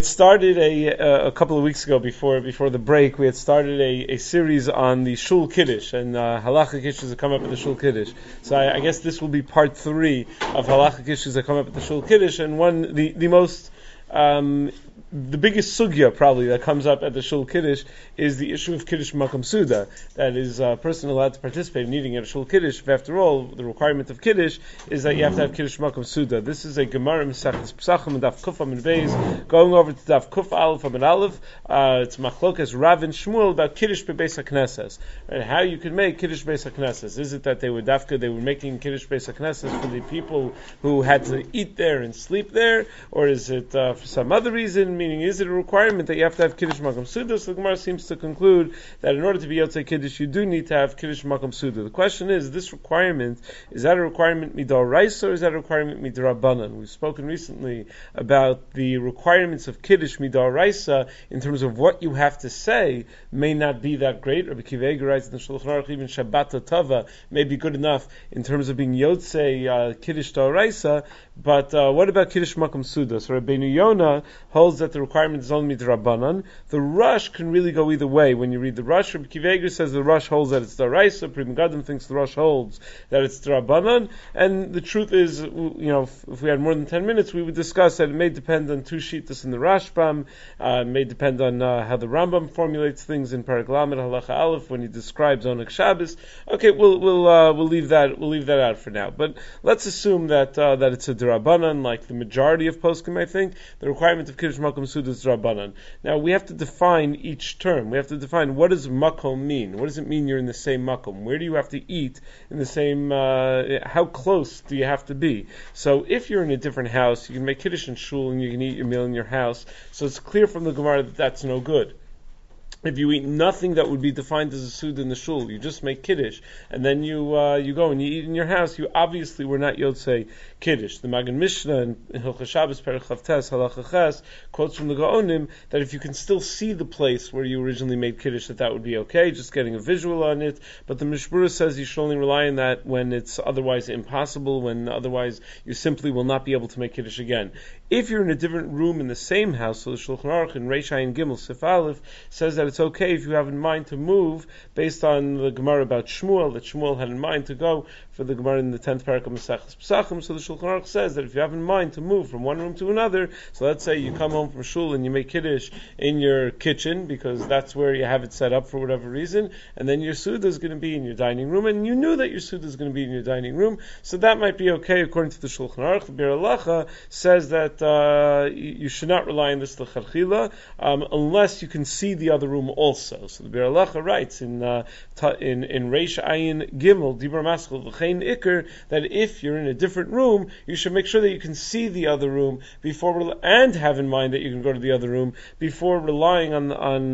had started a couple of weeks ago before the break. We had started a series on the Shul Kiddush and halachic issues that come up at the Shul Kiddush. So I guess this will be part 3 of halachic issues that come up at the Shul Kiddush, and the most the biggest sugya probably that comes up at the Shul Kiddush is the issue of Kiddush Makom Suda. That is a person allowed to participate in eating at a Shul Kiddush, if after all, the requirement of Kiddush is that you have to have Kiddush Makom Suda. This is a Gemara Mesachtes Pesachim and Daf Kuf Amud Beis, going over to Daf Kuf Aleph Amud Aleph. It's Machlokas Rav and Shmuel about Kiddush Bebeis HaKnesses. Right? How you can make Kiddush Beis HaKnesses. Is it that they were making Kiddush Beis HaKnesses for the people who had to eat there and sleep there? Or is it for some other reason? Meaning, is it a requirement that you have to have Kiddush Makom Suda? So the Gemara seems to conclude that in order to be Yotzei Kiddush, you do need to have Kiddush Makom Suda. The question is, this requirement, is that a requirement Midoraisa or is that a requirement Midrabanan? We've spoken recently about the requirements of Kiddush Midoraisa in terms of what you have to say may not be that great. Rabbi Akiva Eiger writes in the Shulchan Aruch, even Shabbat Tava may be good enough in terms of being Yotzei Kiddush Doraisa, but what about Kiddush Makom Suda? So Rabbeinu Yonah holds that the requirement is only Midrabanan. The Rush can really go either way. When you read the Rush, Rabbi Akiva Eiger says the Rush holds that it's Doraisa, Pri Megadim thinks the Rush holds that it's Drabanan, and the truth is, if we had more than 10 minutes, we would discuss that it may depend on two shittas in the Rashbam, it may depend on how the Rambam formulates things in Perek Lamed Halacha Aleph when he describes Oneg Shabbos. Okay, we'll leave that out for now. But let's assume that it's a Drabanan, like the majority of poskim. I think the requirement of Kiddush Makom Suda is Drabanan. Now we have to define each term. We have to define, what does Makom mean? What does it mean you're in the same Makom? Where do you have to eat in the same? How close do you have to be? So if you're in a different house, you can make Kiddush in shul and you can eat your meal in your house. So it's clear from the Gemara that that's no good. If you eat nothing that would be defined as a Suda in the shul, you just make Kiddush, and then you go and you eat in your house, you obviously were not Yotzei Kiddush. The Magen Mishnah in Hilchos Shabbos Perek Chavtes Halacha Ches quotes from the Gaonim that if you can still see the place where you originally made Kiddush, that would be okay, just getting a visual on it. But the Mishmura says you should only rely on that when it's otherwise impossible, when otherwise you simply will not be able to make Kiddush again. If you're in a different room in the same house, so the Shulchan Aruch in Reish Ayin Gimel Sif Aleph says that it's okay if you have in mind to move, based on the Gemara about Shmuel, that Shmuel had in mind to go for the Gemara in the 10th parak of Mesachtes Pesachim. So the Shulchan Aruch says that if you have in mind to move from one room to another, so let's say you come home from shul and you make Kiddush in your kitchen, because that's where you have it set up for whatever reason, and then your Suda is going to be in your dining room, and you knew that your Suda is going to be in your dining room, so that might be okay according to the Shulchan Aruch. The Bir Halacha says that you should not rely on this l'chadchila unless you can see the other room also. So the Bir Halacha writes in Reish Ayin Gimel Dibur Maschel V'chein Iker that if you're in a different room, you should make sure that you can see the other room and have in mind that you can go to the other room before relying on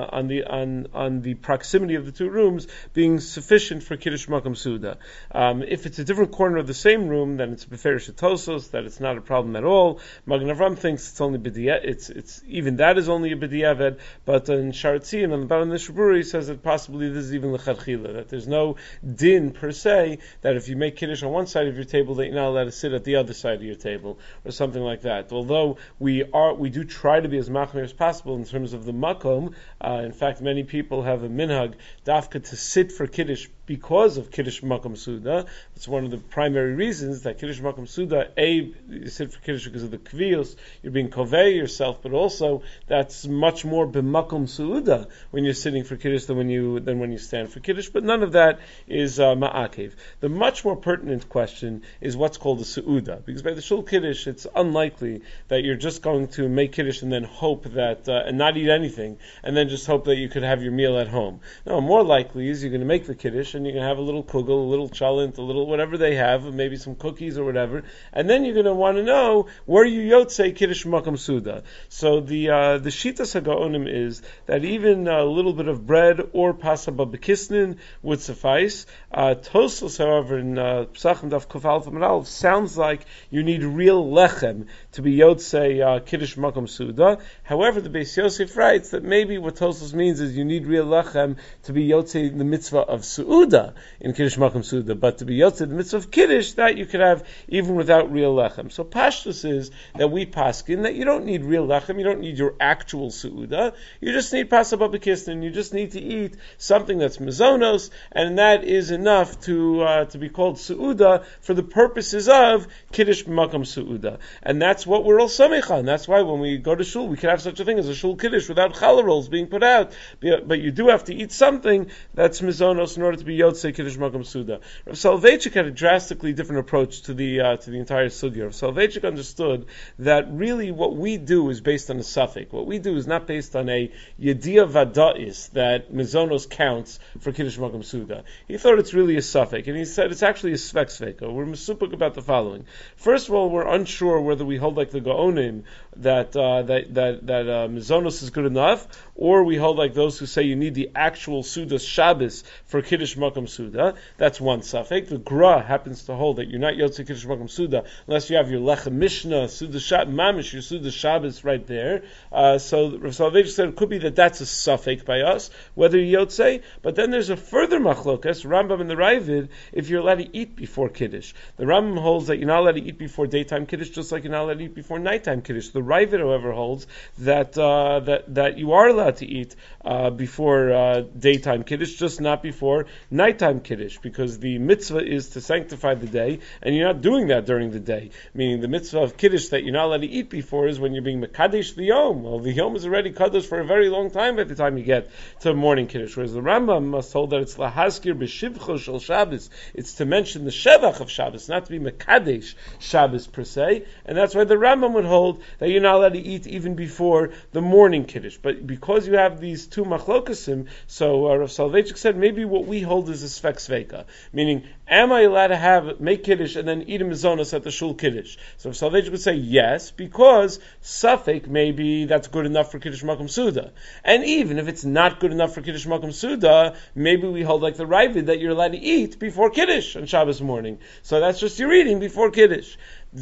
the proximity of the two rooms being sufficient for Kiddush Makom Suda. If it's a different corner of the same room, then it's Beferish Tosos, that it's not a problem at all. Magen Avram thinks it's only it's even that is only a b'diavad, but in Sharatzi and on the bottom of the Shaburi he says that possibly this is even l'chadchila, that there's no din per se that if you make Kiddush on one side of your table that you're not allowed to sit at the other side of your table or something like that. Although we do try to be as machmir as possible in terms of the makom. In fact, many people have a minhag dafka to sit for Kiddush because of Kiddush Makom Suda. It's one of the primary reasons that Kiddush Makom Suda, you sit for Kiddush because of the kviyos, you're being kovei yourself, but also that's much more b'makom Suda when you're sitting for Kiddush than when you stand for Kiddush, but none of that is ma'akev. The much more pertinent question is what's called a Su'uda, because by the Shul Kiddush, it's unlikely that you're just going to make Kiddush and then hope that, and not eat anything, and then just hope that you could have your meal at home. No, more likely is you're going to make the Kiddush, and you're going to have a little kugel, a little chalent, a little whatever they have, maybe some cookies or whatever, and then you're going to want to know, where you Yotzei Kiddush Makom Suda? So the Shitas HaGaonim is that even a little bit of bread or pasaba bekisnin would suffice. Tosos, however, in Pesachim Daf Kuf Aleph Amud Aleph, sounds like you need real lechem to be Yotzei Kiddush Makom Suda. However, the Beis Yosef writes that maybe what Tosfos means is you need real lechem to be Yotzei the mitzvah of Su'uda in Kiddush Makom Suda, but to be Yotzei the mitzvah of Kiddush, that you could have even without real lechem. So Pashtus is that we paskin that you don't need real lechem, you don't need your actual Su'uda, you just need Pasabah B'Kisnin, you just need to eat something that's mezonos, and that is enough to be called Su'uda for the purposes of Kiddush B'Makom Su'uda. And that's what we're all samech on. That's why when we go to shul, we can have such a thing as a shul Kiddush without challah rolls being put out. But you do have to eat something that's mezonos in order to be Yotzei Kiddush Makom Suda. Rav Soloveitchik had a drastically different approach to the entire sugya. Rav Soloveitchik understood that really what we do is based on a suffix. What we do is not based on a yediyah vada'is that mezonos counts for Kiddush Makom Suda. He thought it's really a suffix, and he said it's actually a svek sveka. We're mesupik about the following. First of all, we're unsure whether we hold like the Gaonim that mezonos is good enough, or we hold like those who say you need the actual Suda Shabbos for Kiddush Makom Suda. That's one suffix. The Gra happens to hold that you're not Yotzei Kiddush Makom Suda unless you have your Lechem Mishnah, Suda Shabbos, Mamish, your Suda Shabbos right there. So Rav Soloveitchik said it could be that that's a suffix by us, whether you're Yotzei, but then there's a further machlokas, Rambam and the Ravid, if you're allowed to eat before Kiddush. The Rambam holds that you're not allowed to eat before daytime Kiddush, just like you're not allowed to eat before nighttime Kiddush. The Ravid, however, holds that you are allowed to eat before daytime Kiddush, just not before nighttime Kiddush, because the mitzvah is to sanctify the day, and you're not doing that during the day. Meaning the mitzvah of Kiddush that you're not allowed to eat before is when you're being Mekadesh the Yom. Well, the Yom is already Kadosh for a very long time by the time you get to morning Kiddush, whereas the Rambam must hold that it's Lahaskir B'Shivcho Shel Shabbos. It's to mention the Shevach of Shabbos, not to be Mekadesh Shabbos per se, and that's why the Rambam would hold that you're not allowed to eat even before the morning Kiddush. But because you have these two machlokasim, so Rav Soloveitchik said maybe what we hold is a svek sveka, meaning am I allowed to make Kiddush and then eat a mezonos at the shul Kiddush? So Rav Soloveitchik would say yes, because suffix maybe that's good enough for Kiddush Makom Suda. And even if it's not good enough for Kiddush Makom Suda, maybe we hold like the Ravid that you're allowed to eat before Kiddush on Shabbos morning. So that's just your eating before Kiddush.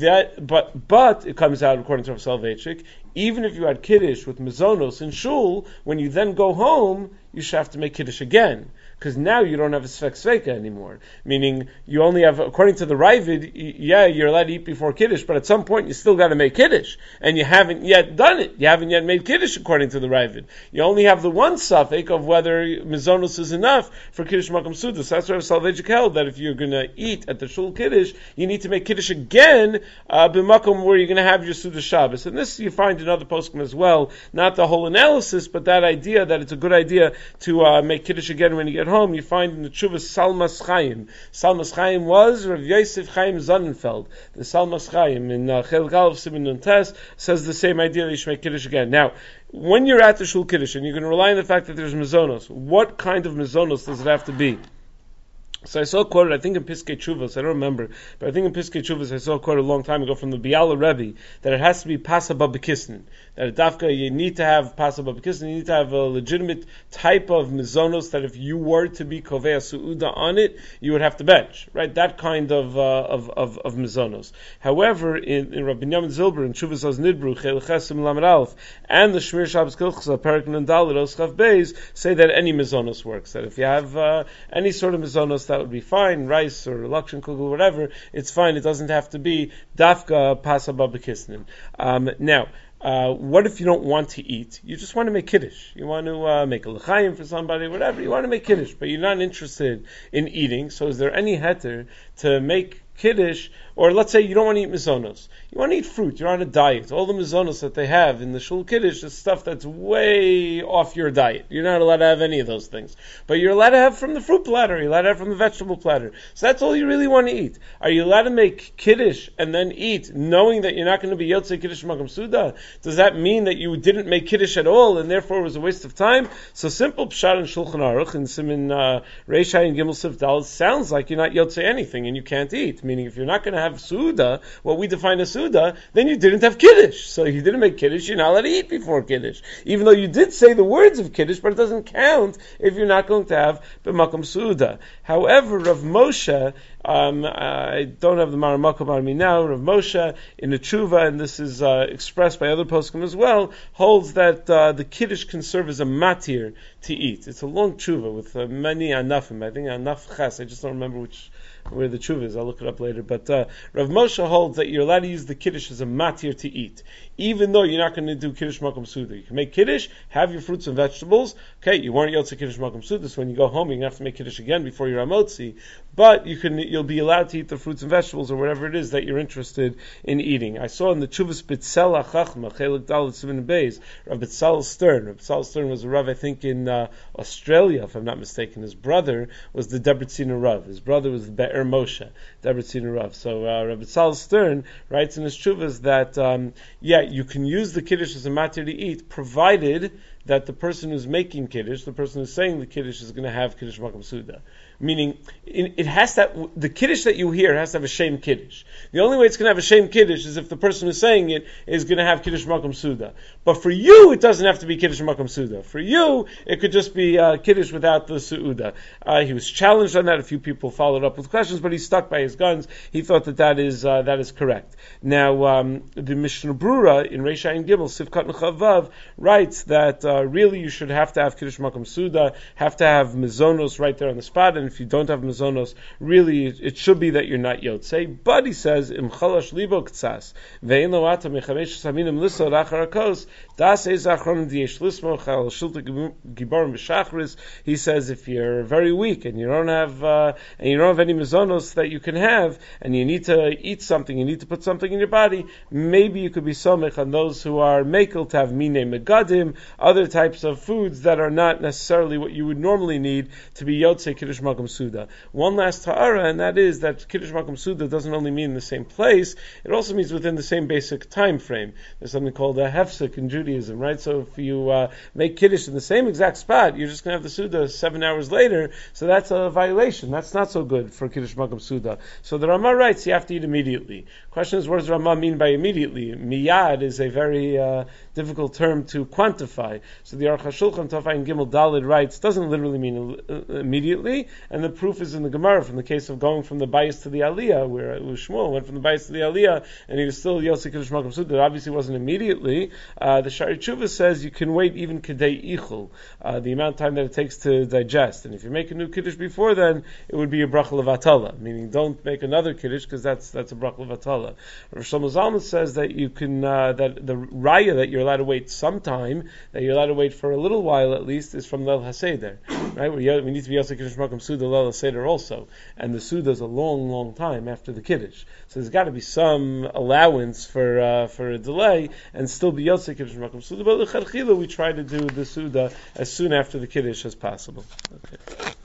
But it comes out according to Rav Soloveitchik, even if you had Kiddush with mezonos in shul, when you then go home, you should have to make Kiddush again, because now you don't have a svek sveka anymore. Meaning, you only have, according to the Ravid, you're allowed to eat before Kiddush, but at some point you still got to make Kiddush, and you haven't yet done it. You haven't yet made Kiddush according to the Ravid. You only have the one suffix of whether mezonos is enough for Kiddush Makom Suda. So that's why Soloveitchik held that if you're going to eat at the shul Kiddush, you need to make Kiddush again, b'makom where you're going to have your Suda Shabbos. And this you find in other poskim as well, not the whole analysis, but that idea that it's a good idea to make Kiddush again when you get home, you find in the Tshuvas Salmas Chaim. Salmas Chaim was Rav Yosef Chaim Sonnenfeld. The Salmas Chaim in Chelik Aleph Siman Nun Tes says the same idea that you should make Kiddush again. Now, when you're at the shul Kiddush and you're going to rely on the fact that there's mezonos, what kind of mezonos does it have to be? So I saw quoted, I think in Piskei Tshuvos, I don't remember, but I think in Piskei Tshuvos I saw quoted a long time ago from the Biala Rebbe that it has to be Pasabah B'Kisnin. That at Dafka you need to have Pasabah B'Kisnin, you need to have a legitimate type of mezonos that if you were to be Kovei Su'uda on it, you would have to bench. Right? That kind of mezonos. However, in Rabbi Binyamin Zilber, in Tshuvos Az Nidbru, Chel Chesim Lamed Aleph, and the Shmir Shabbos Kilchasa, Perik Nun Dalet, Oschav Beis, say that any mezonos works. That if you have any sort of mezonos, that would be fine, rice or lakshan kugel, whatever, it's fine, it doesn't have to be dafka pasabah b'kisnin. Now, what if you don't want to eat? You just want to make Kiddush. You want to make a l'chaim for somebody, whatever. You want to make Kiddush, but you're not interested in eating. So is there any heter to make Kiddush, or let's say you don't want to eat mezonos. You want to eat fruit. You're on a diet. All the mezonos that they have in the shul Kiddush is stuff that's way off your diet. You're not allowed to have any of those things. But you're allowed to have from the fruit platter. You're allowed to have from the vegetable platter. So that's all you really want to eat. Are you allowed to make Kiddush and then eat, knowing that you're not going to be Yotzei Kiddush Makom Suda? Does that mean that you didn't make Kiddush at all and therefore it was a waste of time? So simple Pshat in Shulchan Aruch and Siman Reish Hay and Gimel Sif Dal sounds like you're not Yotzei anything and you can't eat. Meaning if you're not going to have Suda, what we define as Suda, then you didn't have Kiddush. So you didn't make Kiddush, you're not allowed to eat before Kiddush. Even though you did say the words of Kiddush, but it doesn't count if you're not going to have B'makom Suda. However, Rav Moshe I don't have the Maramakom on me now. Rav Moshe in a tshuva, and this is expressed by other poskim as well, holds that the kiddush can serve as a matir to eat. It's a long tshuva with many anafim. I think anaf ches. I just don't remember where the tshuva is. I'll look it up later. But Rav Moshe holds that you're allowed to use the kiddush as a matir to eat, even though you're not going to do kiddush makom suda. You can make kiddush, have your fruits and vegetables. Okay, you weren't yotze kiddush makom suda, so when you go home, you're going to have to make kiddush again before you're amotzi. But you'll be allowed to eat the fruits and vegetables or whatever it is that you're interested in eating. I saw in the Chuvas Bitzela Chachma Chelik Dalet Sivin Beis, Rav Bitzal Stern. Rav Bitzal Stern was a Rav, I think, in Australia, if I'm not mistaken. His brother was the Debretziner Rav. His brother was the Be'er Moshe, Debretziner Rav. So Rav Bitzal Stern writes in his Chuvas that you can use the kiddush as a matter to eat, provided that the person who's making kiddush, the person who's saying the kiddush, is going to have kiddush makom suda. Meaning, it has to, the kiddush that you hear has to have a shem kiddush. The only way it's going to have a shem kiddush is if the person who's saying it is going to have kiddush makom suda. But for you, it doesn't have to be kiddush makom suda. For you, it could just be kiddush without the suuda. He was challenged on that. A few people followed up with questions, but he stuck by his guns. He thought that is correct. Now, the Mishnah Brura in Reish Ayin Gimel Sivkat Chavav writes that really you should have to have kiddush makom suda, have to have mizonos right there on the spot, and if you don't have mizonos, really it should be that you're not yotzei. But he says im chalash libo ktsas ve'in lo ata mechamesh saminim liso rachar hakos das ez achronim diyesh lismo chal shilta gibarim b'shachris. He says if you're very weak and you don't have any mizonos that you can have, and you need to eat something, you need to put something in your body, maybe you could be somech on those who are mekel to have mine megadim, other types of foods that are not necessarily what you would normally need to be yotzei kiddush makom suda. One last ta'ara, and that is that kiddush makom suda doesn't only mean in the same place, it also means within the same basic time frame. There's something called a hefsek in Judaism, right? So if you make kiddush in the same exact spot, you're just going to have the suda 7 hours later, so that's a violation. That's not so good for kiddush makom suda. So the Ramah writes you have to eat immediately. Question is, what does Ramah mean by immediately? Miyad is a very difficult term to quantify. So the Aruch HaShulchan Tafai Gimel Dalid writes doesn't literally mean immediately, and the proof is in the Gemara from the case of going from the Bayis to the Aliyah, where Shmuel went from the Bayis to the Aliyah, and he was still Yosei Kiddush Makom Suda. It obviously wasn't immediately. The Shari Tshuva says you can wait even Kedei Ichul, the amount of time that it takes to digest. And if you make a new Kiddush before then, it would be a Bracha Levatala, meaning don't make another Kiddush because that's a Bracha Levatala. Rav Shlomo Zalman says that you can, that the Raya that you're allowed to wait sometime, that you're allowed to wait for a little while at least, is from Leil HaSeder, right? We need to be Yosei Kiddush Makom Suda Leil HaSeder also, and the Suda is a long, long time after the Kiddush, so there's got to be some allowance for a delay and still be Yosei Kiddush Makom Suda. But l'chadchila we try to do the Suda as soon after the Kiddush as possible. Okay.